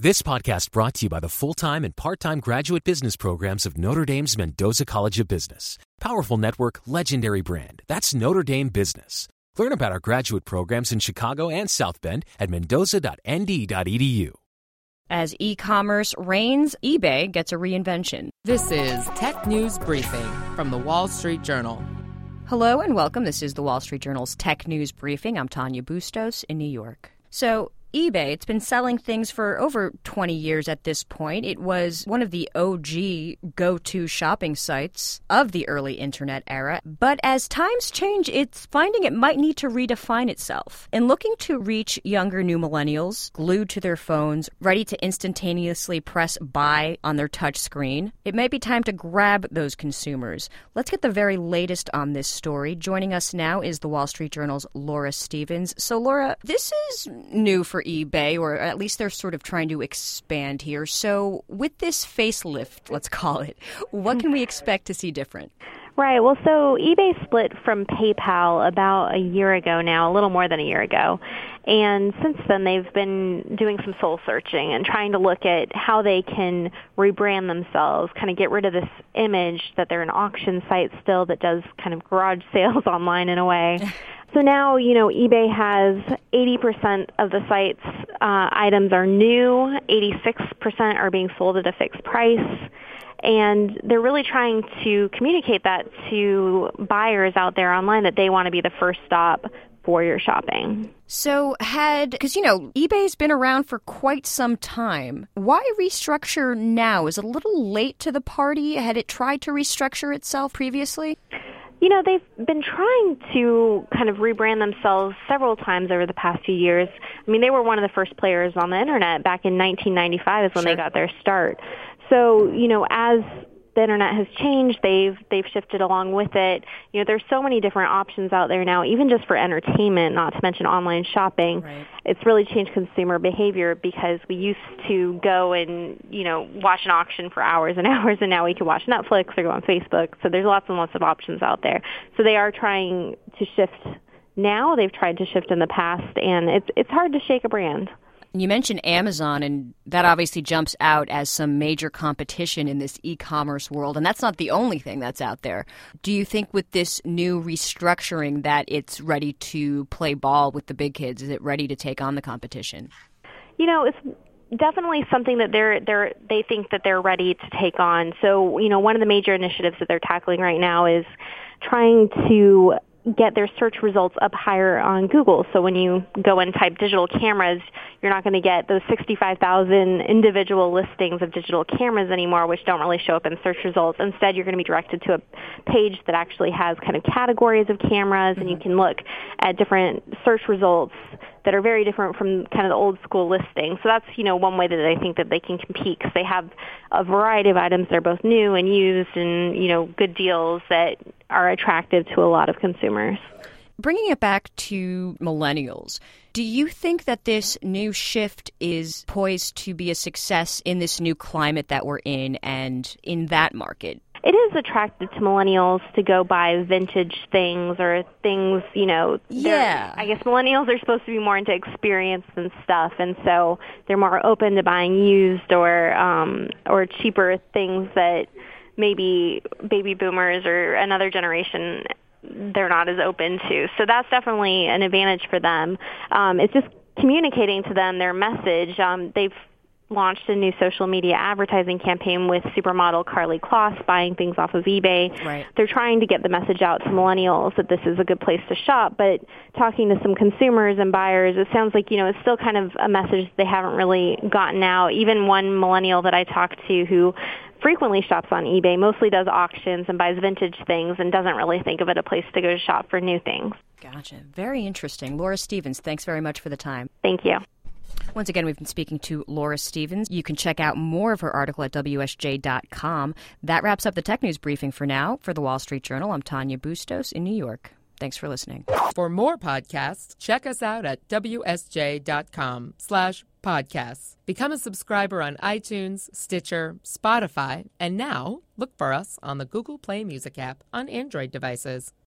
This podcast brought to you by the full-time and part-time graduate business programs of Notre Dame's Mendoza College of Business. Powerful network, legendary brand. That's Notre Dame Business. Learn about our graduate programs in Chicago and South Bend at mendoza.nd.edu. As e-commerce reigns, eBay gets a reinvention. This is Tech News Briefing from The Wall Street Journal. Hello and welcome. This is The Wall Street Journal's Tech News Briefing. I'm Tanya Bustos in New York. So, eBay, it's been selling things for over 20 years at this point. It was one of the OG go-to shopping sites of the early internet era. But as times change, it's finding it might need to redefine itself. In looking to reach younger new millennials, glued to their phones, ready to instantaneously press buy on their touch screen, it may be time to grab those consumers. Let's get the very latest on this story. Joining us now is The Wall Street Journal's Laura Stevens. So, Laura, this is new for eBay, or at least they're sort of trying to expand here. So with this facelift, let's call it, what can we expect to see different? Right. Well, so eBay split from PayPal about a year ago now, a little more than a year ago. And since then, they've been doing some soul searching and trying to look at how they can rebrand themselves, kind of get rid of this image that they're an auction site still that does kind of garage sales online in a way. So now, eBay has 80% of the site's items are new, 86% are being sold at a fixed price, and they're really trying to communicate that to buyers out there online that they want to be the first stop for your shopping. So because, eBay's been around for quite some time. Why restructure now? Is it a little late to the party? Had it tried to restructure itself previously? They've been trying to kind of rebrand themselves several times over the past few years. I mean, they were one of the first players on the Internet back in 1995 is when they got their start. So, as the Internet has changed, they've shifted along with it. There's so many different options out there now, even just for entertainment, not to mention online shopping. Right. It's really changed consumer behavior because we used to go and, watch an auction for hours and hours, and now we can watch Netflix or go on Facebook. So there's lots and lots of options out there. So they are trying to shift now. They've tried to shift in the past, and it's hard to shake a brand. You mentioned Amazon, and that obviously jumps out as some major competition in this e-commerce world, and that's not the only thing that's out there. Do you think with this new restructuring that it's ready to play ball with the big kids? Is it ready to take on the competition? It's definitely something that they think that they're ready to take on. So, one of the major initiatives that they're tackling right now is trying to get their search results up higher on Google. So when you go and type digital cameras, you're not going to get those 65,000 individual listings of digital cameras anymore, which don't really show up in search results. Instead, you're going to be directed to a page that actually has kind of categories of cameras, and you can look at different search results that are very different from kind of the old school listings. So that's, one way that I think that they can compete, because they have a variety of items that are both new and used and, good deals that are attractive to a lot of consumers. Bringing it back to millennials, do you think that this new shift is poised to be a success in this new climate that we're in and in that market? It is attractive to millennials to go buy vintage things or things, Yeah. I guess millennials are supposed to be more into experience and stuff, and so they're more open to buying used or cheaper things that maybe baby boomers or another generation they're not as open to. So that's definitely an advantage for them. It's just communicating to them their message. They've launched a new social media advertising campaign with supermodel Karlie Kloss buying things off of eBay. Right. They're trying to get the message out to millennials that this is a good place to shop, but talking to some consumers and buyers, it sounds like, it's still kind of a message they haven't really gotten out. Even one millennial that I talked to who frequently shops on eBay, mostly does auctions and buys vintage things and doesn't really think of it a place to go shop for new things. Gotcha. Very interesting. Laura Stevens, thanks very much for the time. Thank you. Once again, we've been speaking to Laura Stevens. You can check out more of her article at WSJ.com. That wraps up the Tech News Briefing for now. For The Wall Street Journal, I'm Tanya Bustos in New York. Thanks for listening. For more podcasts, check us out at WSJ.com/podcasts. Become a subscriber on iTunes, Stitcher, Spotify, and now look for us on the Google Play Music app on Android devices.